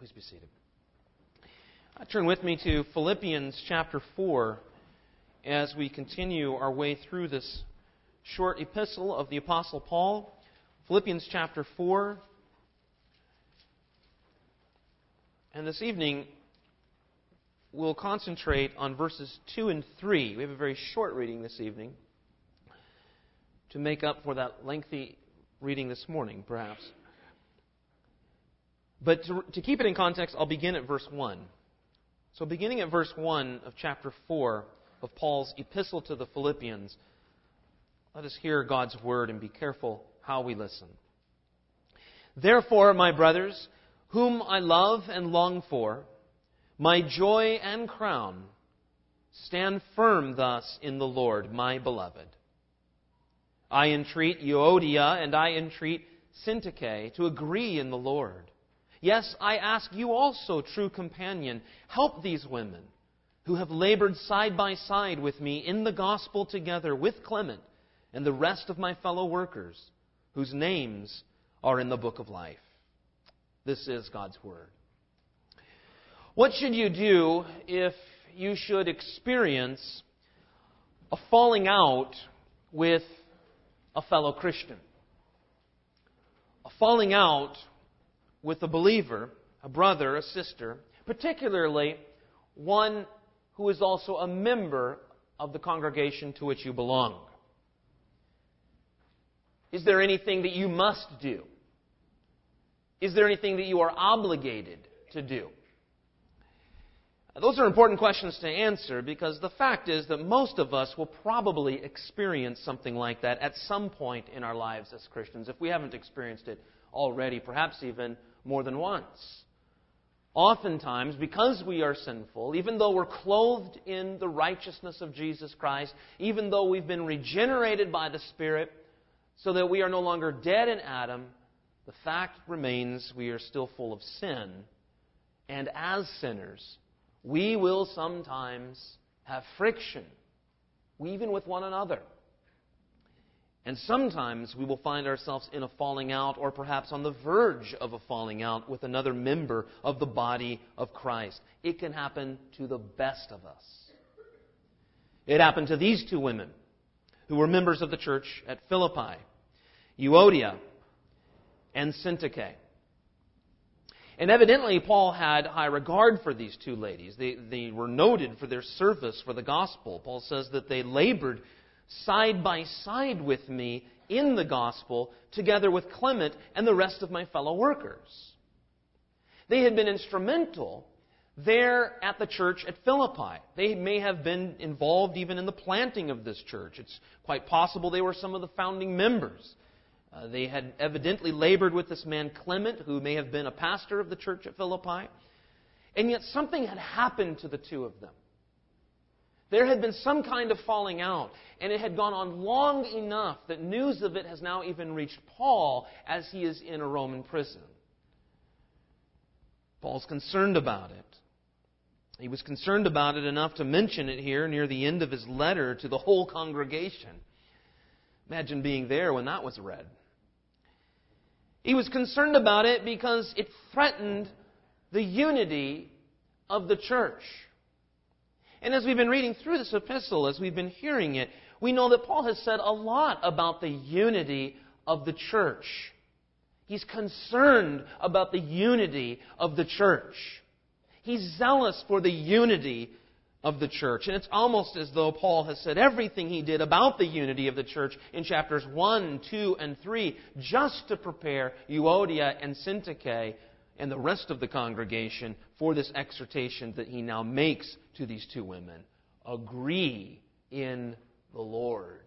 Please be seated. Turn with me to Philippians chapter 4 as we continue our way through this short epistle of the Apostle Paul. Philippians chapter 4. And this evening, we'll concentrate on verses 2 and 3. We have a very short reading this evening to make up for that lengthy reading this morning, perhaps. But to keep it in context, I'll begin at verse 1. So beginning at verse 1 of chapter 4 of Paul's epistle to the Philippians, let us hear God's word and be careful how we listen. Therefore, my brothers, whom I love and long for, my joy and crown, stand firm thus in the Lord, my beloved. I entreat Euodia and I entreat Syntyche to agree in the Lord. Yes, I ask you also, true companion, help these women who have labored side by side with me in the gospel together with Clement and the rest of my fellow workers, whose names are in the book of life. This is God's Word. What should you do if you should experience a falling out with a fellow Christian? A falling out with a believer, a brother, a sister, particularly one who is also a member of the congregation to which you belong. Is there anything that you must do? Is there anything that you are obligated to do? Those are important questions to answer because the fact is that most of us will probably experience something like that at some point in our lives as Christians, if we haven't experienced it already, perhaps even more than once. Oftentimes, because we are sinful, even though we're clothed in the righteousness of Jesus Christ, even though we've been regenerated by the Spirit so that we are no longer dead in Adam, the fact remains we are still full of sin. And as sinners, we will sometimes have friction, even with one another. And sometimes we will find ourselves in a falling out or perhaps on the verge of a falling out with another member of the body of Christ. It can happen to the best of us. It happened to these two women who were members of the church at Philippi, Euodia and Syntyche. And evidently, Paul had high regard for these two ladies. They were noted for their service for the gospel. Paul says that they labored side by side with me in the gospel, together with Clement and the rest of my fellow workers. They had been instrumental there at the church at Philippi. They may have been involved even in the planting of this church. It's quite possible they were some of the founding members. They had evidently labored with this man Clement, who may have been a pastor of the church at Philippi. And yet something had happened to the two of them. There had been some kind of falling out, and it had gone on long enough that news of it has now even reached Paul as he is in a Roman prison. Paul's concerned about it. He was concerned about it enough to mention it here near the end of his letter to the whole congregation. Imagine being there when that was read. He was concerned about it because it threatened the unity of the church. And as we've been reading through this epistle, as we've been hearing it, we know that Paul has said a lot about the unity of the church. He's concerned about the unity of the church. He's zealous for the unity of the church. And it's almost as though Paul has said everything he did about the unity of the church in chapters 1, 2, and 3 just to prepare Euodia and Syntyche and the rest of the congregation for this exhortation that he now makes to these two women. Agree in the Lord.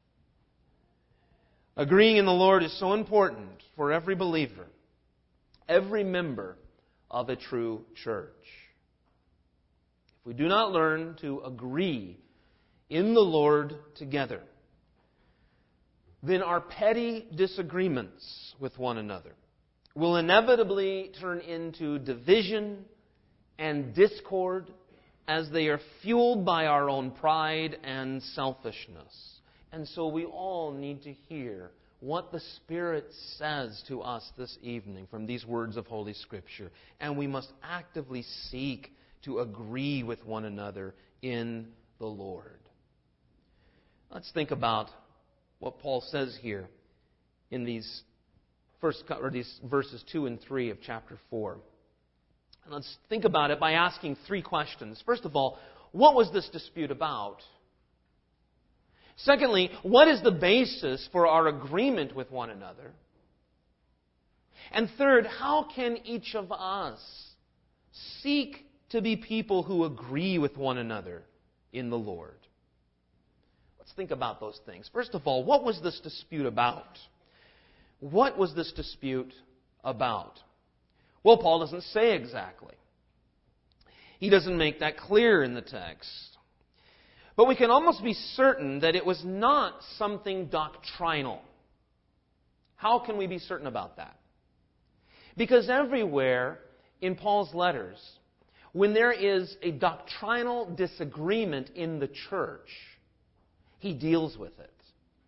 Agreeing in the Lord is so important for every believer, every member of a true church. If we do not learn to agree in the Lord together, then our petty disagreements with one another will inevitably turn into division and discord as they are fueled by our own pride and selfishness. And so we all need to hear what the Spirit says to us this evening from these words of Holy Scripture. And we must actively seek to agree with one another in the Lord. Let's think about what Paul says here in these verses 2 and 3 of chapter 4. And let's think about it by asking three questions. First of all, what was this dispute about? Secondly, what is the basis for our agreement with one another? And third, how can each of us seek to be people who agree with one another in the Lord? Let's think about those things. First of all, what was this dispute about? What was this dispute about? Well, Paul doesn't say exactly. He doesn't make that clear in the text. But we can almost be certain that it was not something doctrinal. How can we be certain about that? Because everywhere in Paul's letters, when there is a doctrinal disagreement in the church, he deals with it.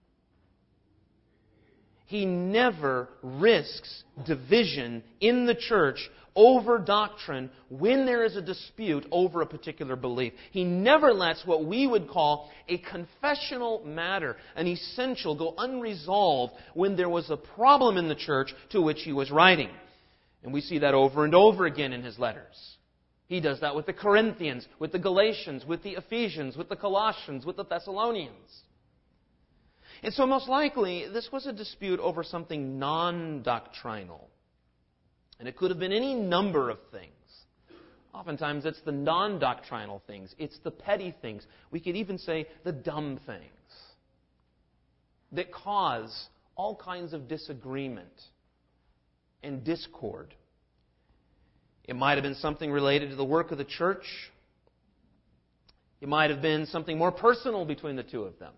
He never risks division in the church over doctrine when there is a dispute over a particular belief. He never lets what we would call a confessional matter, an essential, go unresolved when there was a problem in the church to which he was writing. And we see that over and over again in his letters. He does that with the Corinthians, with the Galatians, with the Ephesians, with the Colossians, with the Thessalonians. And so most likely, this was a dispute over something non-doctrinal. And it could have been any number of things. Oftentimes it's the non-doctrinal things. It's the petty things. We could even say the dumb things that cause all kinds of disagreement and discord. It might have been something related to the work of the church. It might have been something more personal between the two of them.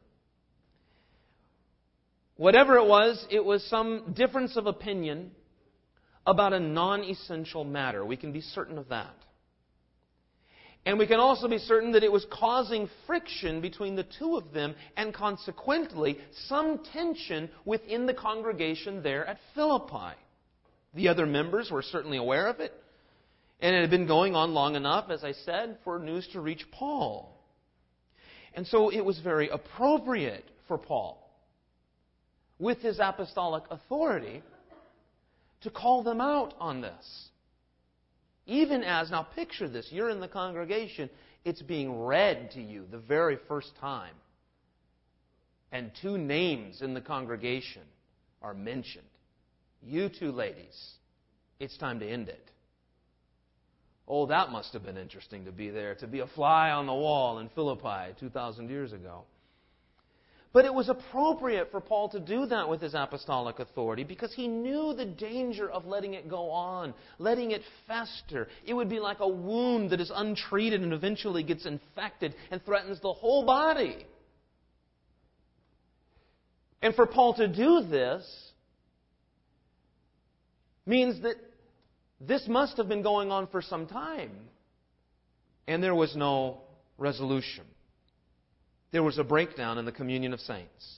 Whatever it was some difference of opinion about a non-essential matter. We can be certain of that. And we can also be certain that it was causing friction between the two of them and consequently some tension within the congregation there at Philippi. The other members were certainly aware of it. And it had been going on long enough, as I said, for news to reach Paul. And so it was very appropriate for Paul, with his apostolic authority, to call them out on this. Even as, now picture this, you're in the congregation, it's being read to you the very first time. And two names in the congregation are mentioned. You two ladies, it's time to end it. Oh, that must have been interesting to be there, to be a fly on the wall in Philippi 2,000 years ago. But it was appropriate for Paul to do that with his apostolic authority because he knew the danger of letting it go on, letting it fester. It would be like a wound that is untreated and eventually gets infected and threatens the whole body. And for Paul to do this means that this must have been going on for some time. And there was no resolution. There was a breakdown in the communion of saints.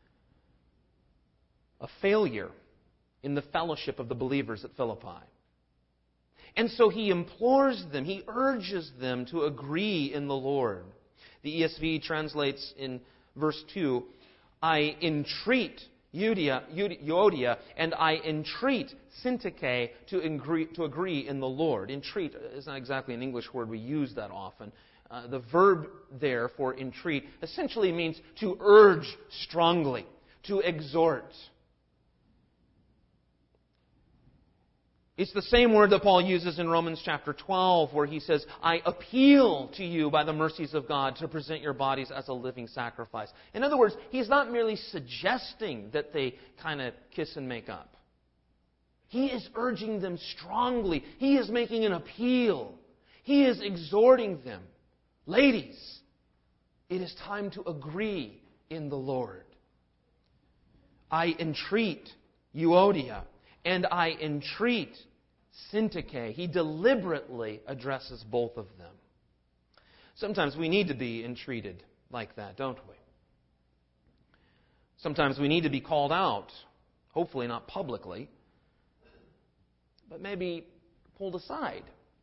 A failure in the fellowship of the believers at Philippi. And so he implores them, he urges them to agree in the Lord. The ESV translates in verse 2, I entreat Euodia, and I entreat Syntyche to agree in the Lord. Entreat is not exactly an English word we use that often. The verb there for entreat essentially means to urge strongly, to exhort. It's the same word that Paul uses in Romans chapter 12 where he says, I appeal to you by the mercies of God to present your bodies as a living sacrifice. In other words, he's not merely suggesting that they kind of kiss and make up. He is urging them strongly. He is making an appeal. He is exhorting them. Ladies, it is time to agree in the Lord. I entreat Euodia, and I entreat Syntyche. He deliberately addresses both of them. Sometimes we need to be entreated like that, don't we? Sometimes we need to be called out, hopefully not publicly, but maybe pulled aside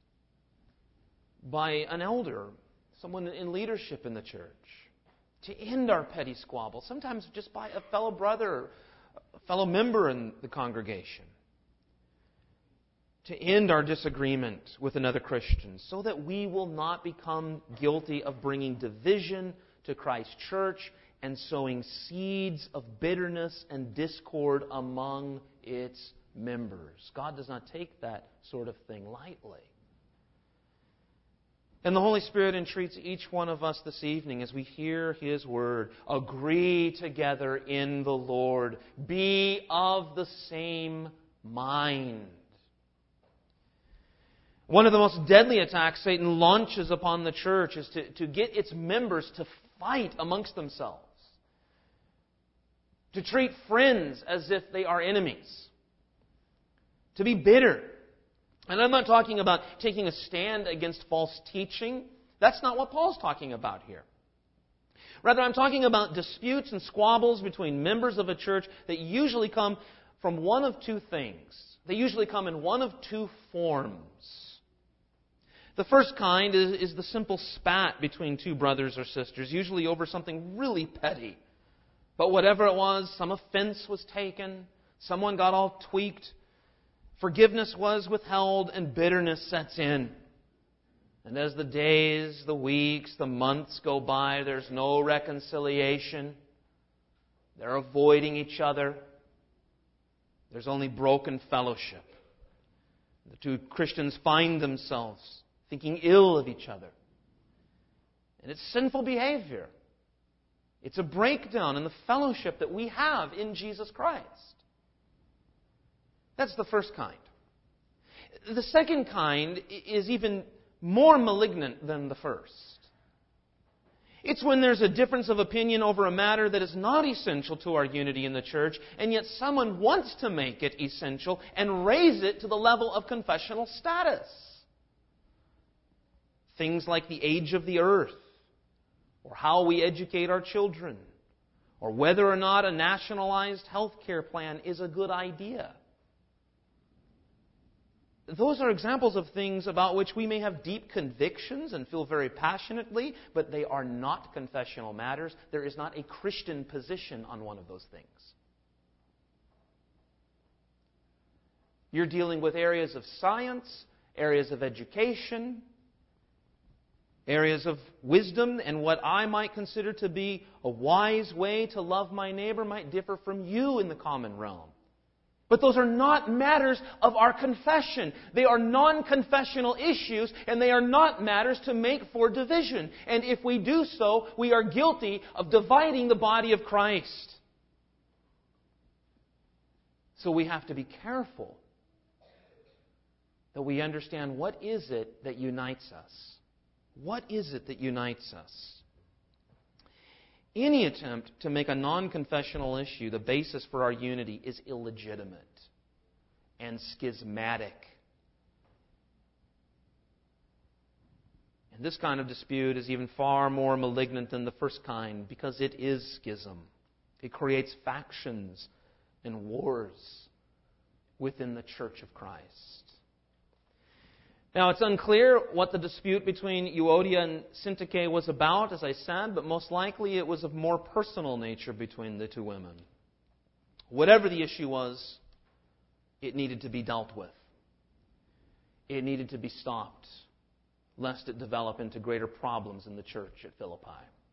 by an elder, someone in leadership in the church, to end our petty squabbles, sometimes just by a fellow brother, a fellow member in the congregation, to end our disagreement with another Christian so that we will not become guilty of bringing division to Christ's church and sowing seeds of bitterness and discord among its members. God does not take that sort of thing lightly. And the Holy Spirit entreats each one of us this evening as we hear His Word. Agree together in the Lord. Be of the same mind. One of the most deadly attacks Satan launches upon the church is to get its members to fight amongst themselves. To treat friends as if they are enemies. To be bitter. And I'm not talking about taking a stand against false teaching. That's not what Paul's talking about here. Rather, I'm talking about disputes and squabbles between members of a church that usually come from one of two things. They usually come in one of two forms. The first kind is the simple spat between two brothers or sisters, usually over something really petty. But whatever it was, some offense was taken, someone got all tweaked, forgiveness was withheld, and bitterness sets in. And as the days, the weeks, the months go by, there's no reconciliation. They're avoiding each other. There's only broken fellowship. The two Christians find themselves thinking ill of each other. And it's sinful behavior. It's a breakdown in the fellowship that we have in Jesus Christ. That's the first kind. The second kind is even more malignant than the first. It's when there's a difference of opinion over a matter that is not essential to our unity in the church, and yet someone wants to make it essential and raise it to the level of confessional status. Things like the age of the earth, or how we educate our children, or whether or not a nationalized health care plan is a good idea. Those are examples of things about which we may have deep convictions and feel very passionately, but they are not confessional matters. There is not a Christian position on one of those things. You're dealing with areas of science, areas of education, areas of wisdom, and what I might consider to be a wise way to love my neighbor might differ from you in the common realm. But those are not matters of our confession. They are non-confessional issues, and they are not matters to make for division. And if we do so, we are guilty of dividing the body of Christ. So we have to be careful that we understand what is it that unites us. What is it that unites us? Any attempt to make a non-confessional issue the basis for our unity is illegitimate and schismatic. And this kind of dispute is even far more malignant than the first kind because it is schism. It creates factions and wars within the church of Christ. Now, it's unclear what the dispute between Euodia and Syntyche was about, as I said, but most likely it was of more personal nature between the two women. Whatever the issue was, it needed to be dealt with. It needed to be stopped, lest it develop into greater problems in the church at Philippi.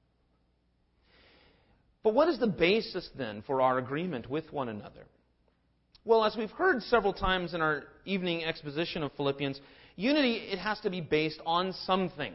But what is the basis, then, for our agreement with one another? Well, as we've heard several times in our evening exposition of Philippians, unity, it has to be based on something.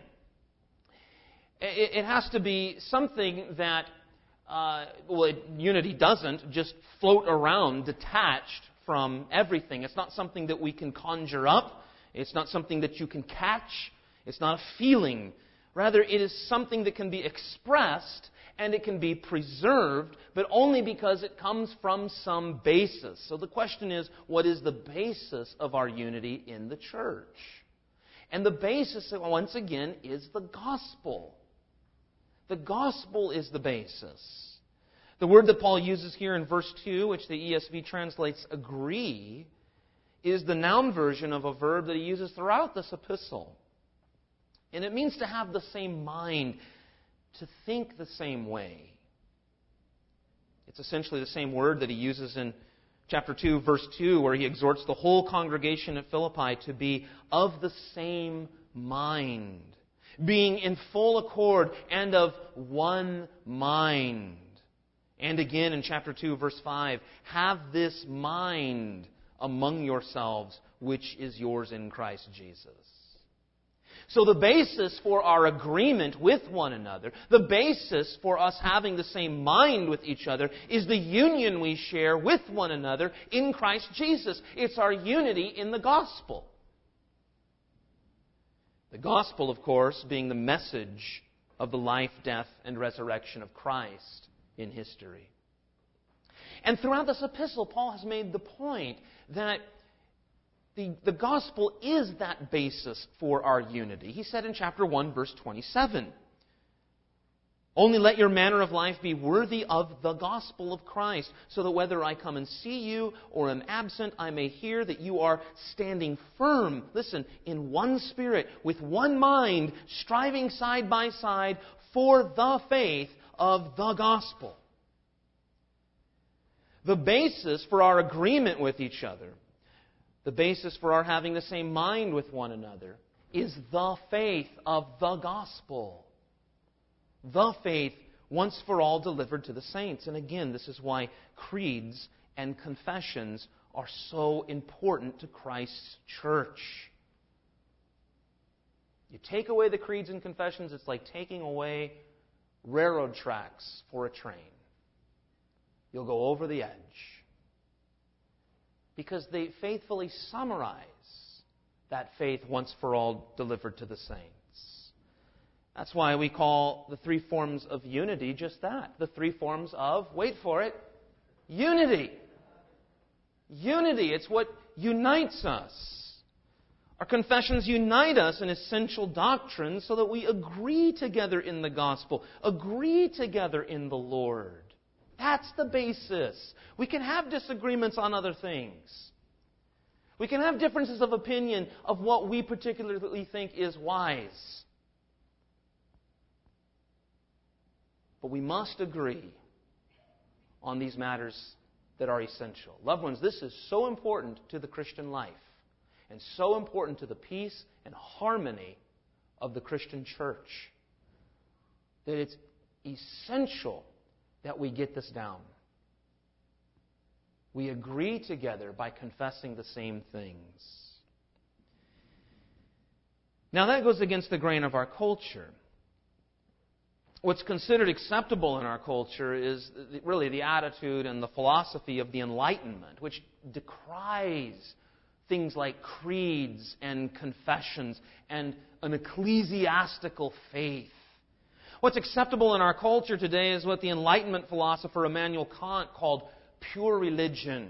It has to be something that, unity doesn't just float around detached from everything. It's not something that we can conjure up. It's not something that you can catch. It's not a feeling. Rather, it is something that can be expressed and it can be preserved, but only because it comes from some basis. So the question is, what is the basis of our unity in the church? And the basis, once again, is the gospel. The gospel is the basis. The word that Paul uses here in verse 2, which the ESV translates agree, is the noun version of a verb that he uses throughout this epistle. And it means to have the same mind, to think the same way. It's essentially the same word that he uses in chapter 2, verse 2, where he exhorts the whole congregation at Philippi to be of the same mind, being in full accord and of one mind. And again in chapter 2, verse 5, have this mind among yourselves, which is yours in Christ Jesus. So the basis for our agreement with one another, the basis for us having the same mind with each other, is the union we share with one another in Christ Jesus. It's our unity in the gospel. The gospel, of course, being the message of the life, death, and resurrection of Christ in history. And throughout this epistle, Paul has made the point that the gospel is that basis for our unity. He said in chapter 1, verse 27, only let your manner of life be worthy of the gospel of Christ, so that whether I come and see you or am absent, I may hear that you are standing firm, listen, in one spirit, with one mind, striving side by side for the faith of the gospel. The basis for our agreement with each other, the basis for our having the same mind with one another, is the faith of the gospel. The faith once for all delivered to the saints. And again, this is why creeds and confessions are so important to Christ's church. You take away the creeds and confessions, it's like taking away railroad tracks for a train. You'll go over the edge. Because they faithfully summarize that faith once for all delivered to the saints. That's why we call the three forms of unity just that. The three forms of, wait for it, unity. Unity. It's what unites us. Our confessions unite us in essential doctrines so that we agree together in the gospel, agree together in the Lord. That's the basis. We can have disagreements on other things. We can have differences of opinion of what we particularly think is wise. But we must agree on these matters that are essential. Loved ones, this is so important to the Christian life and so important to the peace and harmony of the Christian church that it's essential that we get this down. We agree together by confessing the same things. Now that goes against the grain of our culture. What's considered acceptable in our culture is really the attitude and the philosophy of the Enlightenment, which decries things like creeds and confessions and an ecclesiastical faith. What's acceptable in our culture today is what the Enlightenment philosopher Immanuel Kant called pure religion.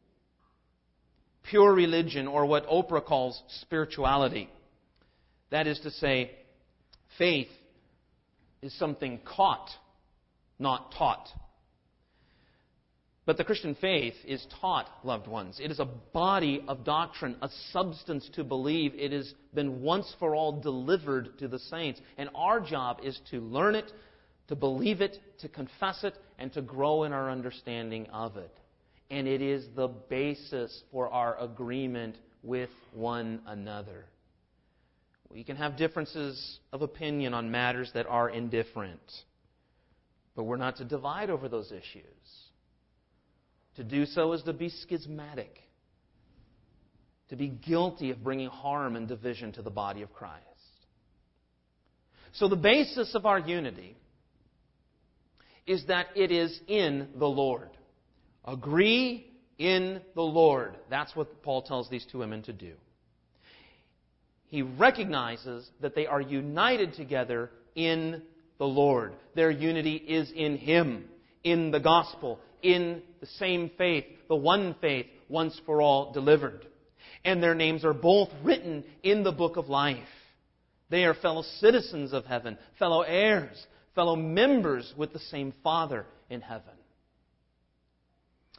Pure religion, or what Oprah calls spirituality. That is to say, faith is something caught, not taught. But the Christian faith is taught, loved ones. It is a body of doctrine, a substance to believe. It has been once for all delivered to the saints. And our job is to learn it, to believe it, to confess it, and to grow in our understanding of it. And it is the basis for our agreement with one another. We can have differences of opinion on matters that are indifferent. But we're not to divide over those issues. To do so is to be schismatic. To be guilty of bringing harm and division to the body of Christ. So the basis of our unity is that it is in the Lord. Agree in the Lord. That's what Paul tells these two women to do. He recognizes that they are united together in the Lord. Their unity is in Him, in the gospel, in the same faith, the one faith, once for all delivered. And their names are both written in the book of life. They are fellow citizens of heaven, fellow heirs, fellow members with the same Father in heaven.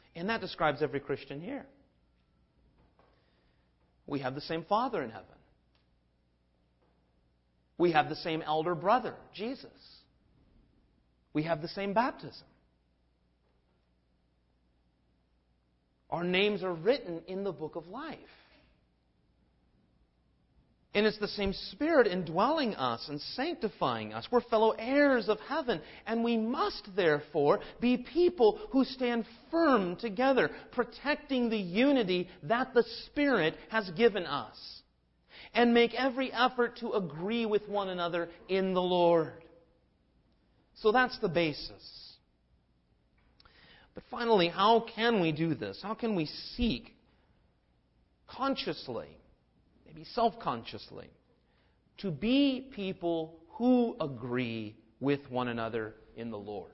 And that describes every Christian here. We have the same Father in heaven. We have the same elder brother, Jesus. We have the same baptism. Our names are written in the book of life. And it's the same Spirit indwelling us and sanctifying us. We're fellow heirs of heaven. And we must, therefore, be people who stand firm together, protecting the unity that the Spirit has given us. And make every effort to agree with one another in the Lord. So that's the basis. But finally, how can we do this? How can we seek consciously, maybe self-consciously, to be people who agree with one another in the Lord?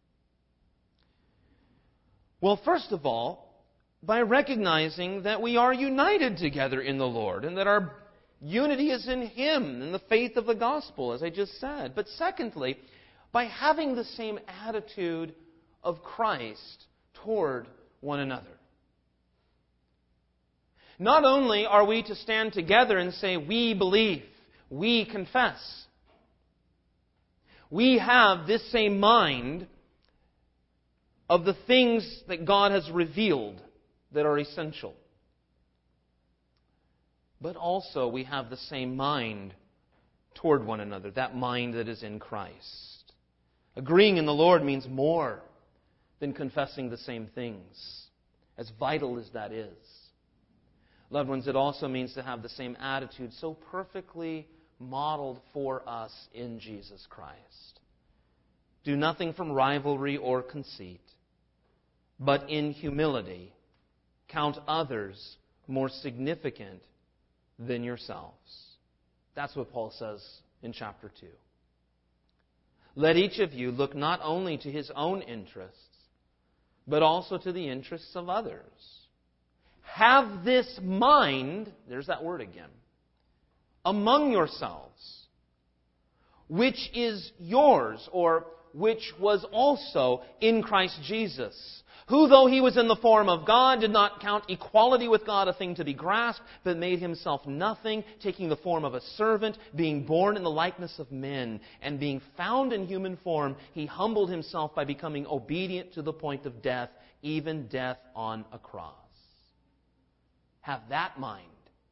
Well, first of all, by recognizing that we are united together in the Lord and that our unity is in Him, in the faith of the gospel, as I just said. But secondly, by having the same attitude of Christ toward one another. Not only are we to stand together and say, we believe, we confess. We have this same mind of the things that God has revealed that are essential. But also we have the same mind toward one another, that mind that is in Christ. Agreeing in the Lord means more than confessing the same things, as vital as that is. Loved ones, it also means to have the same attitude so perfectly modeled for us in Jesus Christ. Do nothing from rivalry or conceit, but in humility count others more significant than yourselves. That's what Paul says in chapter 2. Let each of you look not only to his own interests, but also to the interests of others. Have this mind, there's that word again, among yourselves, which is yours, or which was also in Christ Jesus, who, though He was in the form of God, did not count equality with God a thing to be grasped, but made Himself nothing, taking the form of a servant, being born in the likeness of men, and being found in human form, He humbled Himself by becoming obedient to the point of death, even death on a cross. Have that mind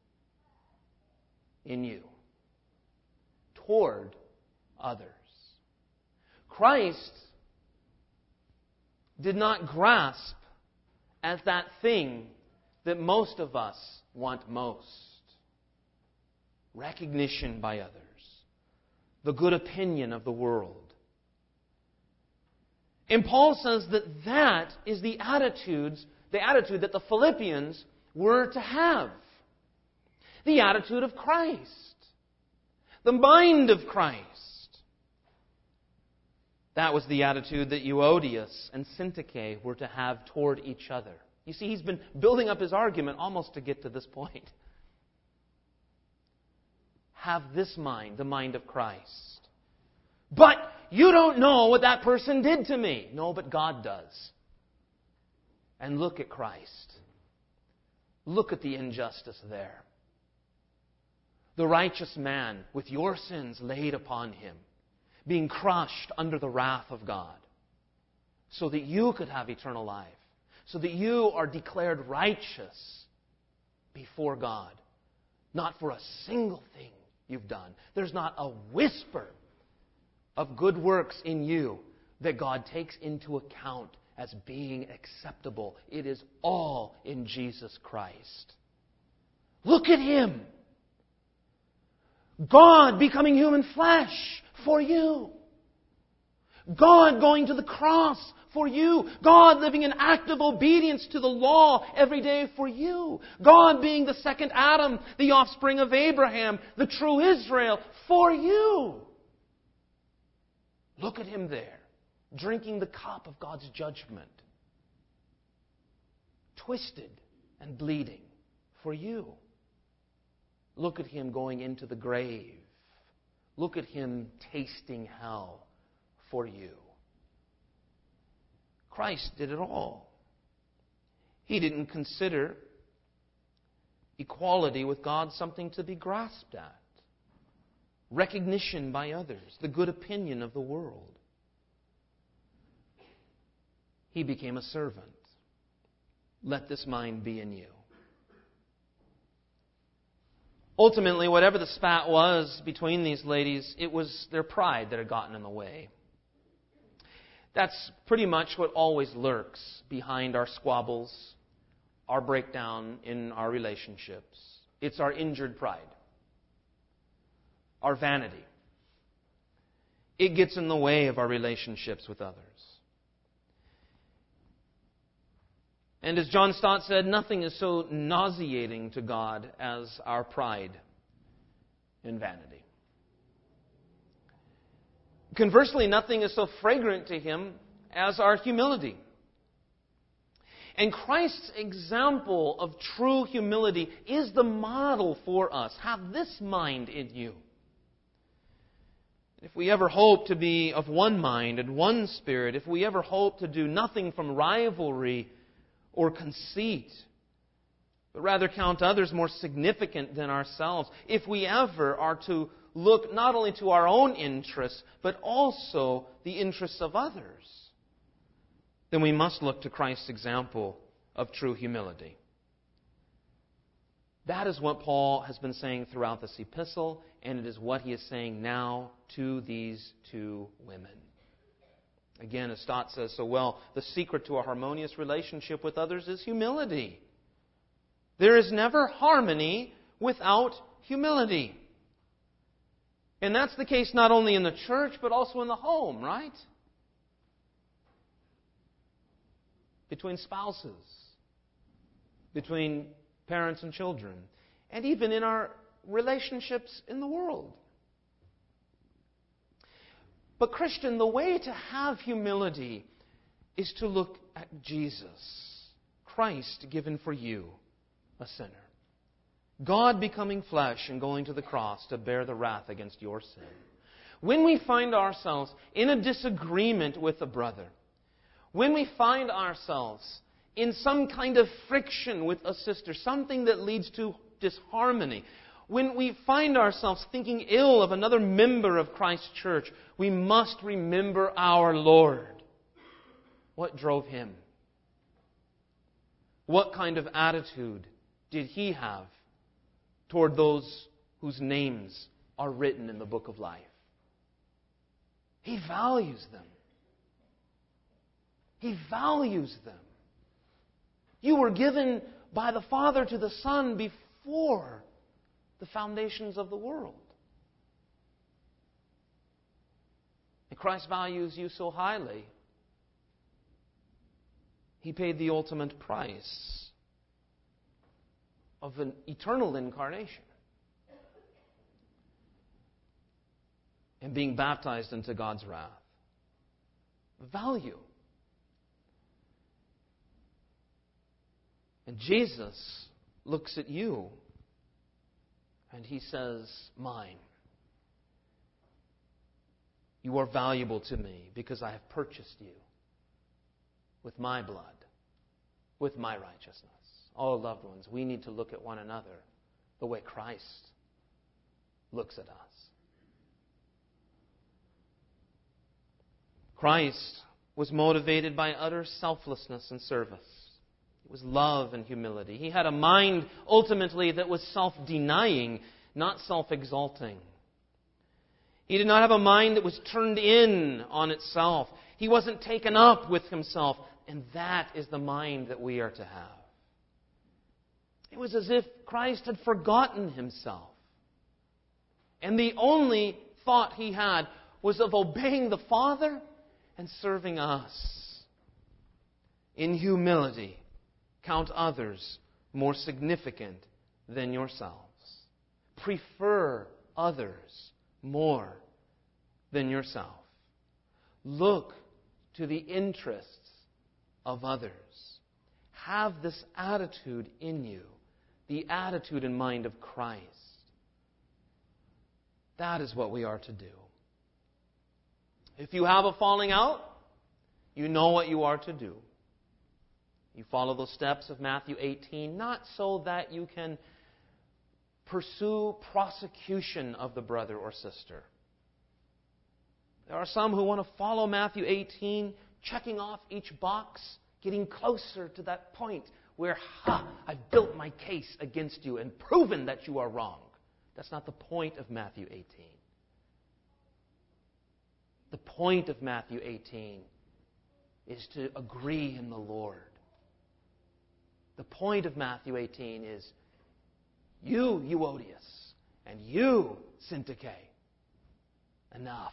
in you toward others. Christ did not grasp at that thing that most of us want most. Recognition by others. The good opinion of the world. And Paul says that is the attitude that the Philippians were to have. The attitude of Christ. The mind of Christ. That was the attitude that Euodias and Syntyche were to have toward each other. You see, he's been building up his argument almost to get to this point. Have this mind, the mind of Christ. But you don't know what that person did to me. No, but God does. And look at Christ. Look at the injustice there. The righteous man with your sins laid upon Him, being crushed under the wrath of God, so that you could have eternal life, so that you are declared righteous before God, not for a single thing you've done. There's not a whisper of good works in you that God takes into account as being acceptable. It is all in Jesus Christ. Look at Him. God becoming human flesh for you. God going to the cross for you. God living in active obedience to the law every day for you. God being the second Adam, the offspring of Abraham, the true Israel for you. Look at Him there, drinking the cup of God's judgment. Twisted and bleeding for you. Look at Him going into the grave. Look at Him tasting hell for you. Christ did it all. He didn't consider equality with God something to be grasped at. Recognition by others, the good opinion of the world. He became a servant. Let this mind be in you. Ultimately, whatever the spat was between these ladies, it was their pride that had gotten in the way. That's pretty much what always lurks behind our squabbles, our breakdown in our relationships. It's our injured pride, our vanity. It gets in the way of our relationships with others. And as John Stott said, nothing is so nauseating to God as our pride and vanity. Conversely, nothing is so fragrant to Him as our humility. And Christ's example of true humility is the model for us. Have this mind in you. If we ever hope to be of one mind and one spirit, if we ever hope to do nothing from rivalry or conceit, but rather count others more significant than ourselves, if we ever are to look not only to our own interests, but also the interests of others, then we must look to Christ's example of true humility. That is what Paul has been saying throughout this epistle, and it is what he is saying now to these two women. Again, as Stott says so well, the secret to a harmonious relationship with others is humility. There is never harmony without humility. And that's the case not only in the church, but also in the home, right? Between spouses, between parents and children, and even in our relationships in the world. But Christian, the way to have humility is to look at Jesus, Christ given for you, a sinner. God becoming flesh and going to the cross to bear the wrath against your sin. When we find ourselves in a disagreement with a brother, when we find ourselves in some kind of friction with a sister, something that leads to disharmony, when we find ourselves thinking ill of another member of Christ's church, we must remember our Lord. What drove Him? What kind of attitude did He have toward those whose names are written in the book of life? He values them. He values them. You were given by the Father to the Son before the foundations of the world. And Christ values you so highly, He paid the ultimate price of an eternal incarnation and being baptized into God's wrath. Value. And Jesus looks at you and He says, mine. You are valuable to me because I have purchased you with my blood, with my righteousness. Oh, loved ones, we need to look at one another the way Christ looks at us. Christ was motivated by utter selflessness and service. It was love and humility. He had a mind, ultimately, that was self-denying, not self-exalting. He did not have a mind that was turned in on itself. He wasn't taken up with himself. And that is the mind that we are to have. It was as if Christ had forgotten Himself. And the only thought He had was of obeying the Father and serving us. In humility, count others more significant than yourselves. Prefer others more than yourself. Look to the interests of others. Have this attitude in you, the attitude and mind of Christ. That is what we are to do. If you have a falling out, you know what you are to do. You follow the steps of Matthew 18, not so that you can pursue prosecution of the brother or sister. There are some who want to follow Matthew 18, checking off each box, getting closer to that point where, I've built my case against you and proven that you are wrong. That's not the point of Matthew 18. The point of Matthew 18 is to agree in the Lord. The point of Matthew 18 is, you, Euodias, and you, Syntyche, enough.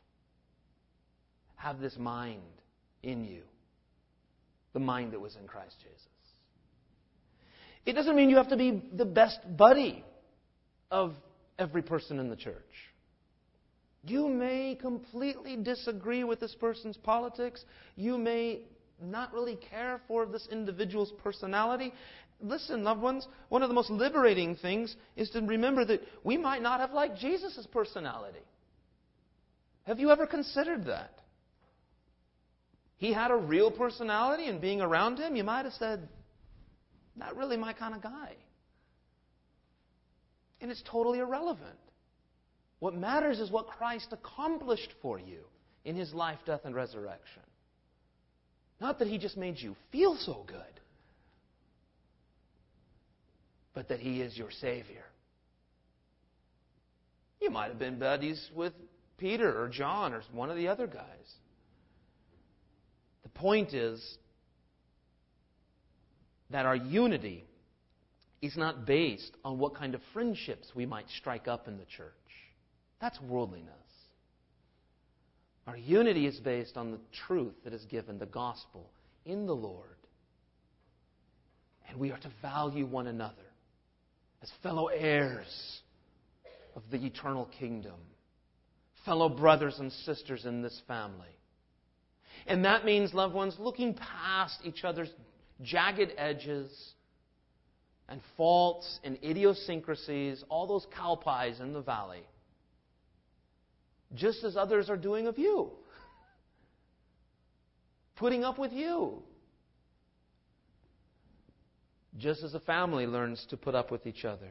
Have this mind in you, the mind that was in Christ Jesus. It doesn't mean you have to be the best buddy of every person in the church. You may completely disagree with this person's politics. You may not really care for this individual's personality. Listen, loved ones, one of the most liberating things is to remember that we might not have liked Jesus' personality. Have you ever considered that? He had a real personality, and being around him, you might have said, not really my kind of guy. And it's totally irrelevant. What matters is what Christ accomplished for you in His life, death, and resurrection. Not that He just made you feel so good, but that He is your Savior. You might have been buddies with Peter or John or one of the other guys. The point is that our unity is not based on what kind of friendships we might strike up in the church. That's worldliness. Our unity is based on the truth that is given, the gospel, in the Lord. And we are to value one another as fellow heirs of the eternal kingdom, fellow brothers and sisters in this family. And that means, loved ones, looking past each other's jagged edges and faults and idiosyncrasies, all those cow pies in the valley, just as others are doing of you, putting up with you, just as a family learns to put up with each other.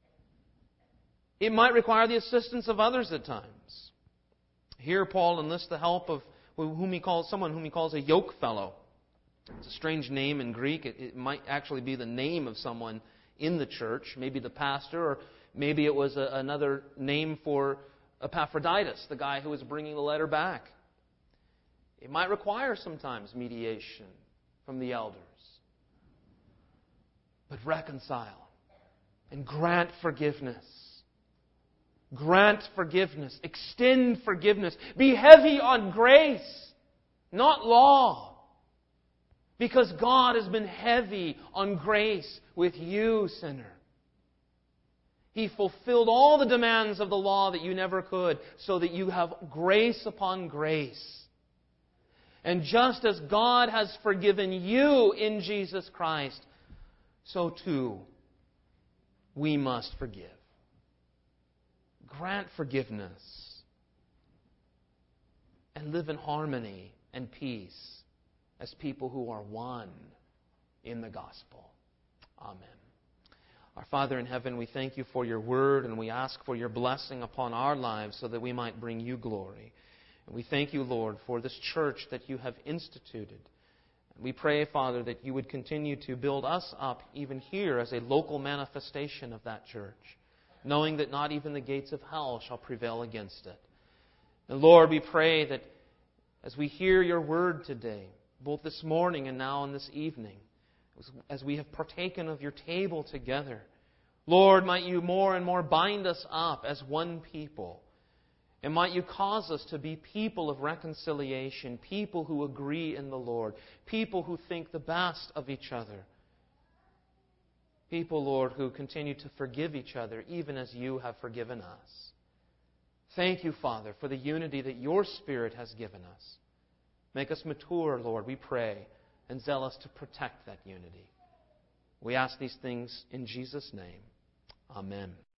It might require the assistance of others at times. Here Paul enlists the help of someone whom he calls a yoke fellow. It's a strange name in Greek. It might actually be the name of someone in the church, maybe the pastor, or maybe it was another name for Epaphroditus, the guy who was bringing the letter back. It might require sometimes mediation from the elders. But reconcile and grant forgiveness. Grant forgiveness. Extend forgiveness. Be heavy on grace, not law. Because God has been heavy on grace with you, sinner. He fulfilled all the demands of the law that you never could, so that you have grace upon grace. And just as God has forgiven you in Jesus Christ, so too we must forgive. Grant forgiveness and live in harmony and peace as people who are one in the gospel. Amen. Our Father in heaven, we thank You for Your word, and we ask for Your blessing upon our lives so that we might bring You glory. And we thank You, Lord, for this church that You have instituted. And we pray, Father, that You would continue to build us up even here as a local manifestation of that church, knowing that not even the gates of hell shall prevail against it. And Lord, we pray that as we hear Your word today, both this morning and now in this evening, as we have partaken of Your table together, Lord, might You more and more bind us up as one people. And might You cause us to be people of reconciliation, people who agree in the Lord, people who think the best of each other. People, Lord, who continue to forgive each other, even as You have forgiven us. Thank You, Father, for the unity that Your Spirit has given us. Make us mature, Lord, we pray, and zealous to protect that unity. We ask these things in Jesus' name. Amen.